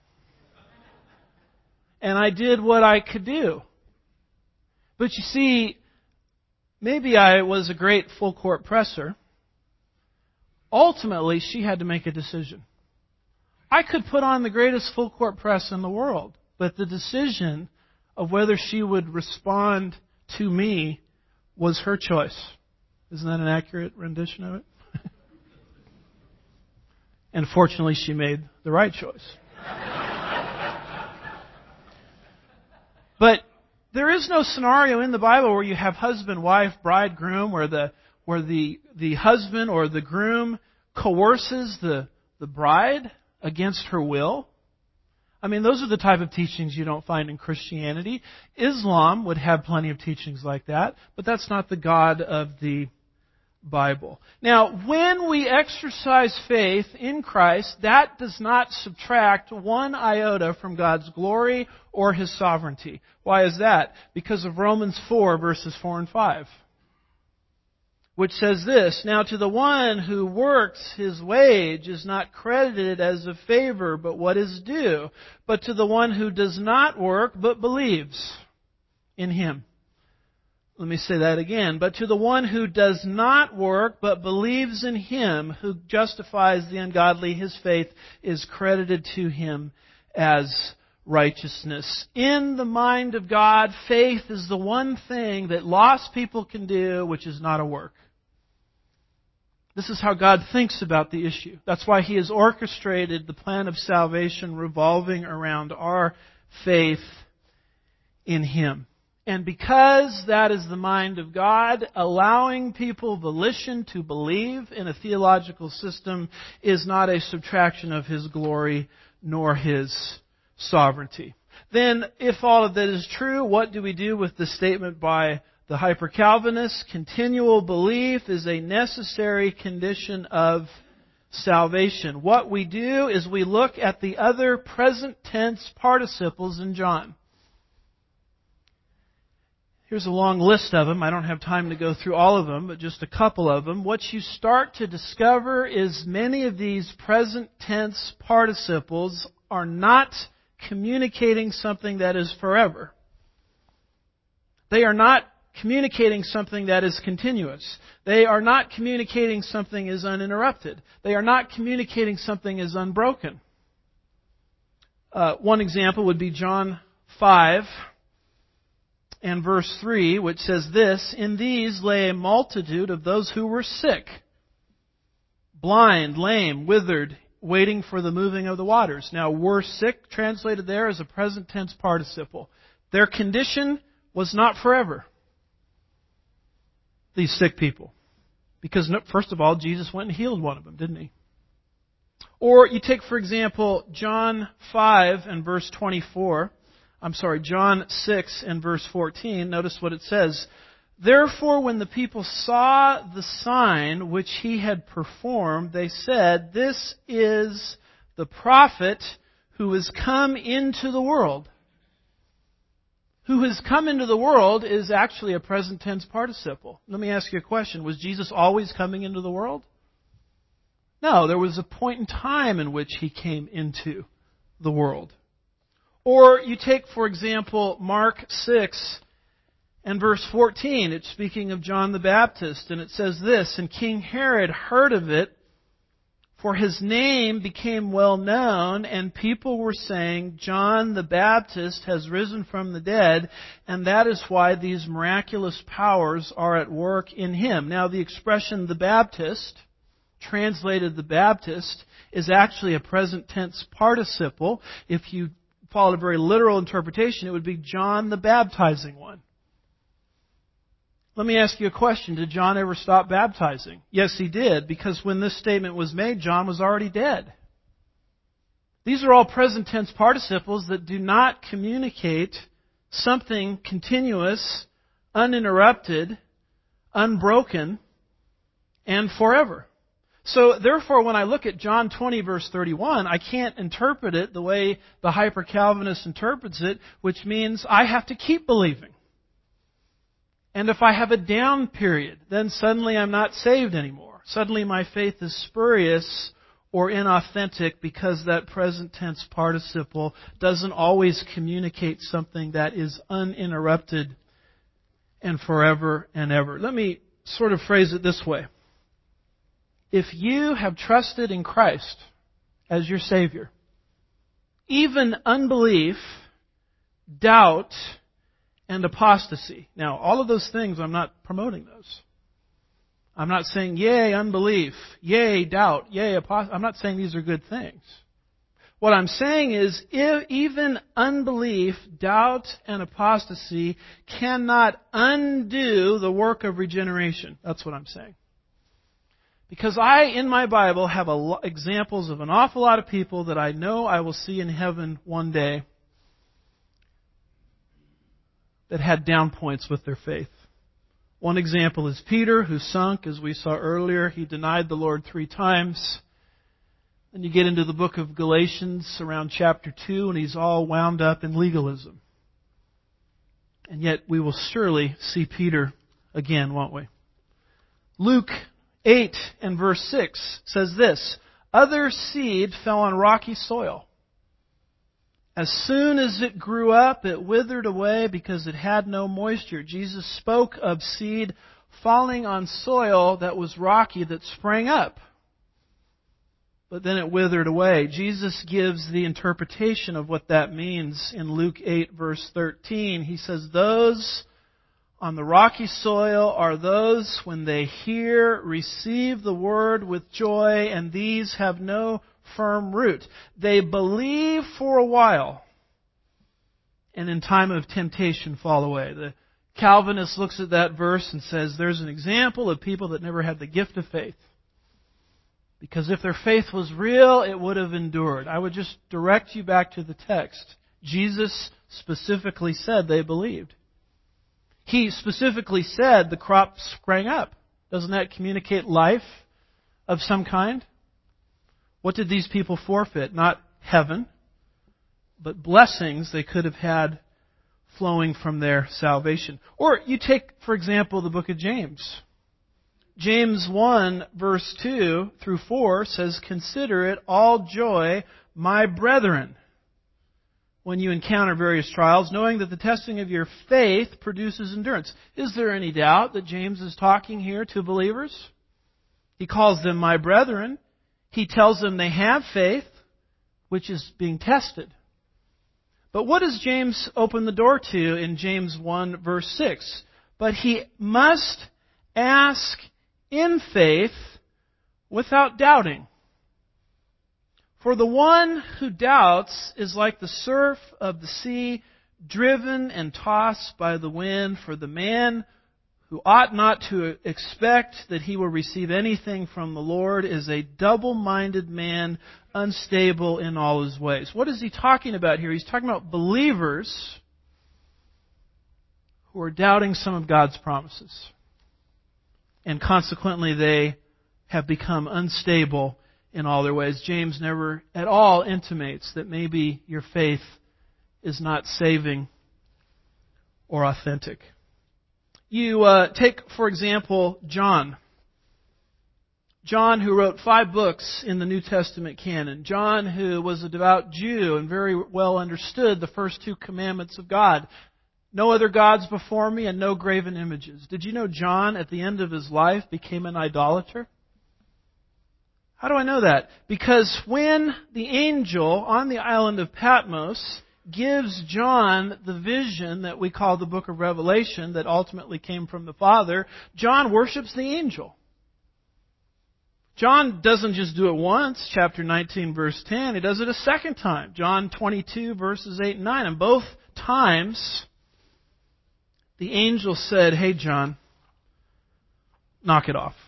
And I did what I could do. But you see, maybe I was a great full court presser. Ultimately, she had to make a decision. I could put on the greatest full court press in the world, but the decision of whether she would respond to me was her choice. Isn't that an accurate rendition of it? And fortunately, she made the right choice. But there is no scenario in the Bible where you have husband, wife, bride, groom, where the husband or the groom coerces the bride against her will. I mean, those are the type of teachings you don't find in Christianity. Islam would have plenty of teachings like that, but that's not the God of the Bible. Now, when we exercise faith in Christ, that does not subtract one iota from God's glory or His sovereignty. Why is that? Because of Romans 4, verses 4 and 5. Which says this, "Now to the one who works, his wage is not credited as a favor, but what is due. But to the one who does not work, but believes in Him." Let me say that again. "But to the one who does not work, but believes in Him who justifies the ungodly, his faith is credited to him as righteousness." In the mind of God, faith is the one thing that lost people can do, which is not a work. This is how God thinks about the issue. That's why He has orchestrated the plan of salvation revolving around our faith in Him. And because that is the mind of God, allowing people volition to believe in a theological system is not a subtraction of His glory nor His sovereignty. Then, if all of that is true, what do we do with the statement by the Hyper-Calvinists? Continual belief is a necessary condition of salvation. What we do is we look at the other present tense participles in John. Here's a long list of them. I don't have time to go through all of them, but just a couple of them. What you start to discover is many of these present tense participles are not communicating something that is forever. They are not communicating something that is continuous. They are not communicating something is uninterrupted. They are not communicating something is unbroken. One example would be John 5 and verse 3, which says this, "In these lay a multitude of those who were sick, blind, lame, withered, waiting for the moving of the waters." Now, were sick, translated there as a present tense participle. Their condition was not forever. These sick people. Because, first of all, Jesus went and healed one of them, didn't He? Or you take, for example, John 5 and verse 24. John 6 and verse 14. Notice what it says. "Therefore, when the people saw the sign which He had performed, they said, 'This is the prophet who has come into the world.'" Who has come into the world is actually a present tense participle. Let me ask you a question. Was Jesus always coming into the world? No, there was a point in time in which He came into the world. Or you take, for example, Mark 6 and verse 14. It's speaking of John the Baptist, and it says this, "And King Herod heard of it, for his name became well known, and people were saying, 'John the Baptist has risen from the dead, and that is why these miraculous powers are at work in him.'" Now, the expression "the Baptist," translated "the Baptist," is actually a present tense participle. If you follow a very literal interpretation, it would be John the baptizing one. Let me ask you a question. Did John ever stop baptizing? Yes, he did, because when this statement was made, John was already dead. These are all present tense participles that do not communicate something continuous, uninterrupted, unbroken, and forever. So, therefore, when I look at John 20, verse 31, I can't interpret it the way the Hyper-Calvinist interprets it, which means I have to keep believing. And if I have a down period, then suddenly I'm not saved anymore. Suddenly my faith is spurious or inauthentic because that present tense participle doesn't always communicate something that is uninterrupted and forever and ever. Let me sort of phrase it this way. If you have trusted in Christ as your Savior, even unbelief, doubt, and apostasy. Now, all of those things, I'm not promoting those. I'm not saying, yay, unbelief, yay, doubt, yay, apostasy. I'm not saying these are good things. What I'm saying is, even unbelief, doubt, and apostasy cannot undo the work of regeneration. That's what I'm saying. Because in my Bible, have examples of an awful lot of people that I know I will see in heaven one day that had down points with their faith. One example is Peter, who sunk, as we saw earlier. He denied the Lord 3 times. Then you get into the book of Galatians around chapter 2, and he's all wound up in legalism. And yet we will surely see Peter again, won't we? Luke 8 and verse 6 says this, "Other seed fell on rocky soil. As soon as it grew up, it withered away because it had no moisture." Jesus spoke of seed falling on soil that was rocky that sprang up. But then it withered away. Jesus gives the interpretation of what that means in Luke 8 verse 13. He says, "Those on the rocky soil are those when they hear, receive the word with joy, and these have no firm root. They believe for a while, and in time of temptation fall away. The Calvinist looks at that verse and says there's an example of people that never had the gift of faith. Because if their faith was real, it would have endured. I would just direct you back to the text. Jesus specifically said they believed. He specifically said the crop sprang up. Doesn't that communicate life of some kind? What did these people forfeit? Not heaven, but blessings they could have had flowing from their salvation. Or you take, for example, the book of James. James 1, verse 2 through 4 says, "Consider it all joy, my brethren, when you encounter various trials, knowing that the testing of your faith produces endurance." Is there any doubt that James is talking here to believers? He calls them my brethren. He tells them they have faith, which is being tested. But what does James open the door to in James 1, verse 6? But he must ask in faith without doubting. For the one who doubts is like the surf of the sea, driven and tossed by the wind. For the man who ought not to expect that he will receive anything from the Lord is a double-minded man, unstable in all his ways. What is he talking about here? He's talking about believers who are doubting some of God's promises. And consequently, they have become unstable in all their ways. James never at all intimates that maybe your faith is not saving or authentic. You take, for example, John. John, who wrote 5 books in the New Testament canon. John, who was a devout Jew and very well understood the first 2 commandments of God. No other gods before me and no graven images. Did you know John, at the end of his life, became an idolater? How do I know that? Because when the angel on the island of Patmos gives John the vision that we call the book of Revelation that ultimately came from the Father, John worships the angel. John doesn't just do it once, chapter 19, verse 10. He does it a second time, John 22, verses 8 and 9. And both times, the angel said, "Hey, John, knock it off."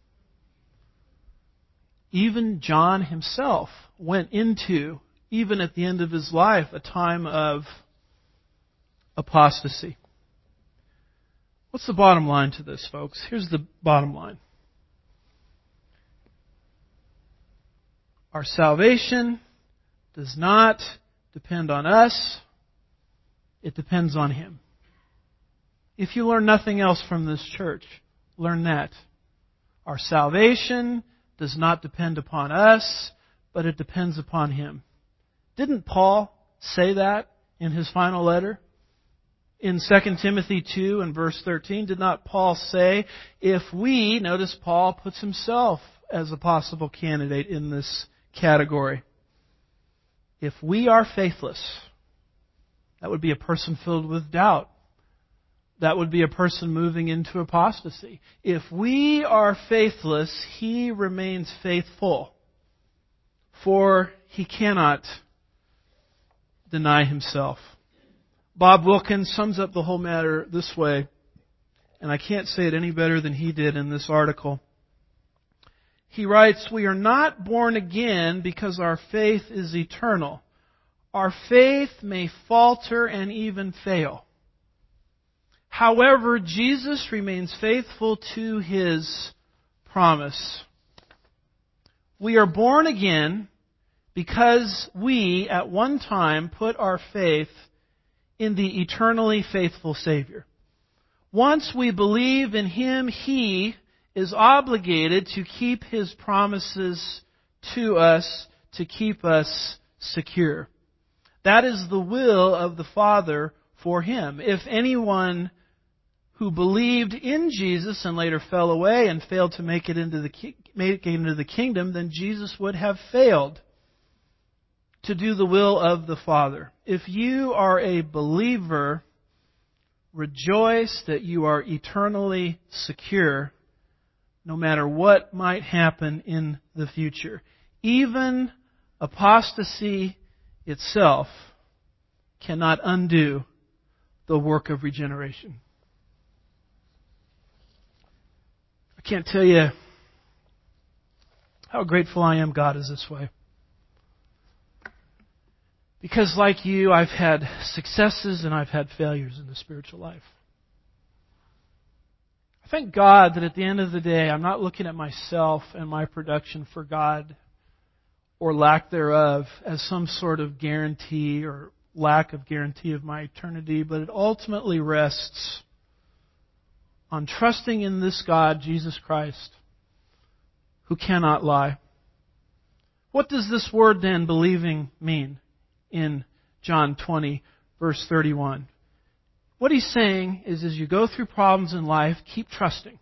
Even John himself went into, even at the end of his life, a time of apostasy. What's the bottom line to this, folks? Here's the bottom line. Our salvation does not depend on us. It depends on Him. If you learn nothing else from this church, learn that. Our salvation does not depend upon us, but it depends upon Him. Didn't Paul say that in his final letter? In 2 Timothy 2 and verse 13, did not Paul say, if we, notice Paul puts himself as a possible candidate in this category. If we are faithless, that would be a person filled with doubt. That would be a person moving into apostasy. If we are faithless, He remains faithful, for He cannot deny Himself. Bob Wilkins sums up the whole matter this way, and I can't say it any better than he did in this article. He writes, "We are not born again because our faith is eternal. Our faith may falter and even fail. However, Jesus remains faithful to His promise. We are born again because we, at one time, put our faith in the eternally faithful Savior. Once we believe in Him, He is obligated to keep His promises to us, to keep us secure. That is the will of the Father for Him. If anyone who believed in Jesus and later fell away and failed to make it into the kingdom, then Jesus would have failed to do the will of the Father. If you are a believer rejoice that you are eternally secure no matter what might happen in the future. Even apostasy itself cannot undo the work of regeneration. I can't tell you how grateful I am God is this way. Because like you, I've had successes and I've had failures in the spiritual life. I thank God that at the end of the day, I'm not looking at myself and my production for God or lack thereof as some sort of guarantee or lack of guarantee of my eternity, but it ultimately rests on trusting in this God, Jesus Christ, who cannot lie. What does this word then, believing, mean in John 20, verse 31? What he's saying is, as you go through problems in life, keep trusting.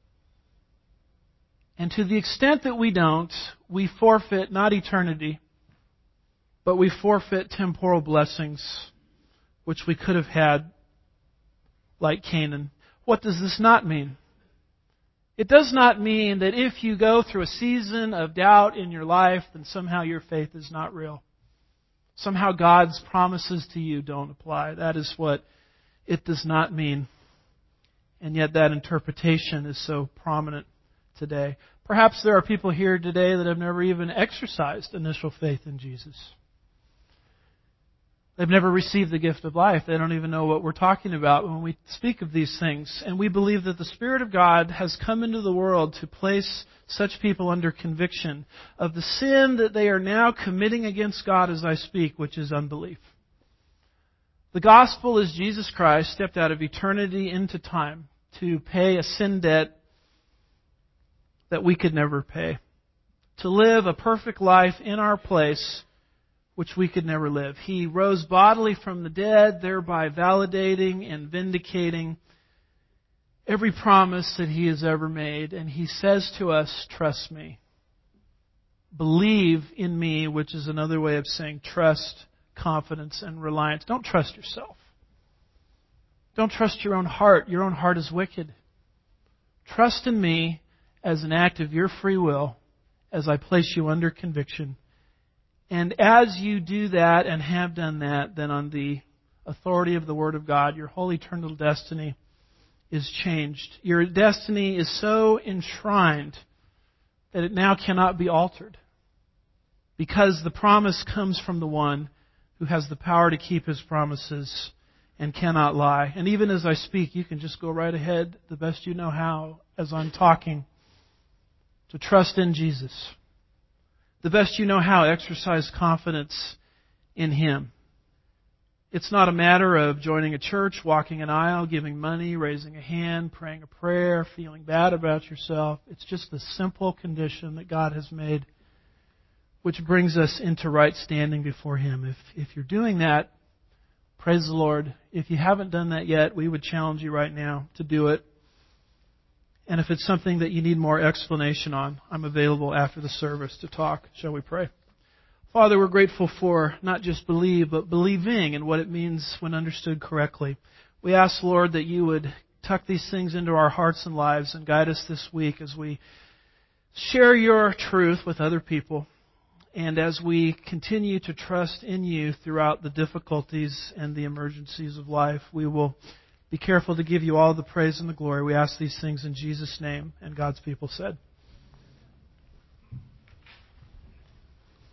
And to the extent that we don't, we forfeit not eternity, but we forfeit temporal blessings, which we could have had, like Canaan. What does this not mean? It does not mean that if you go through a season of doubt in your life, then somehow your faith is not real. Somehow God's promises to you don't apply. That is what it does not mean. And yet that interpretation is so prominent today. Perhaps there are people here today that have never even exercised initial faith in Jesus. They've never received the gift of life. They don't even know what we're talking about when we speak of these things. And we believe that the Spirit of God has come into the world to place such people under conviction of the sin that they are now committing against God as I speak, which is unbelief. The gospel is Jesus Christ stepped out of eternity into time to pay a sin debt that we could never pay. To live a perfect life in our place which we could never live. He rose bodily from the dead, thereby validating and vindicating every promise that He has ever made. And He says to us, trust me. Believe in me, which is another way of saying trust, confidence, and reliance. Don't trust yourself. Don't trust your own heart. Your own heart is wicked. Trust in me as an act of your free will as I place you under conviction. And as you do that and have done that, then on the authority of the Word of God, your whole eternal destiny is changed. Your destiny is so enshrined that it now cannot be altered. Because the promise comes from the one who has the power to keep His promises and cannot lie. And even as I speak, you can just go right ahead the best you know how as I'm talking to trust in Jesus. The best you know how, exercise confidence in Him. It's not a matter of joining a church, walking an aisle, giving money, raising a hand, praying a prayer, feeling bad about yourself. It's just the simple condition that God has made, which brings us into right standing before Him. If you're doing that, praise the Lord. If you haven't done that yet, we would challenge you right now to do it. And if it's something that you need more explanation on, I'm available after the service to talk. Shall we pray? Father, we're grateful for not just believe, but believing and what it means when understood correctly. We ask, Lord, that you would tuck these things into our hearts and lives and guide us this week as we share your truth with other people and as we continue to trust in you throughout the difficulties and the emergencies of life. We will be careful to give you all the praise and the glory. We ask these things in Jesus' name, and God's people said.